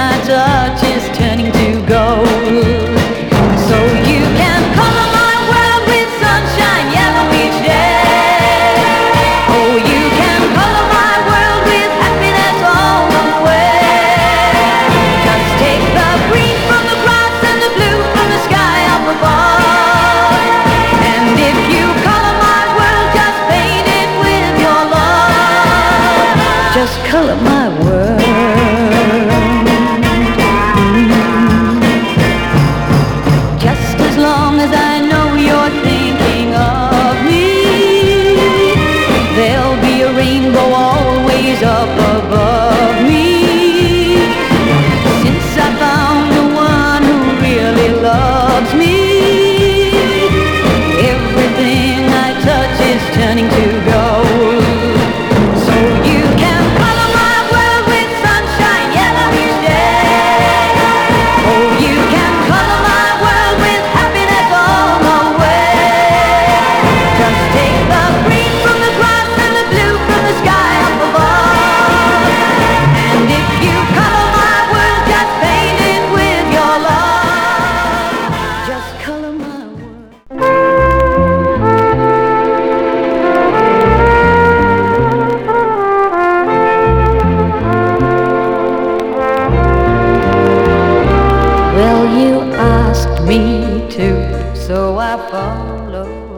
I touch is turning to gold. So you can color my world with sunshine yellow each day. Oh, you can color my world with happiness all the way. Just take the green from the grass and the blue from the sky up above. And if you color my world, just paint it with your love. Just color my world. Just as long as I know you're thinking of me, there'll be a rainbow always up above me. Since I found the one who really loves me, everything I touch is turning to gold. So you can color my world with sunshine yellow each day. Oh, you can color my world with happiness all the way. Just take the green from the grass and the blue from the sky up above. And if you color my world, just paint it with your love. Just color my world. Well, you asked me to, so I followed.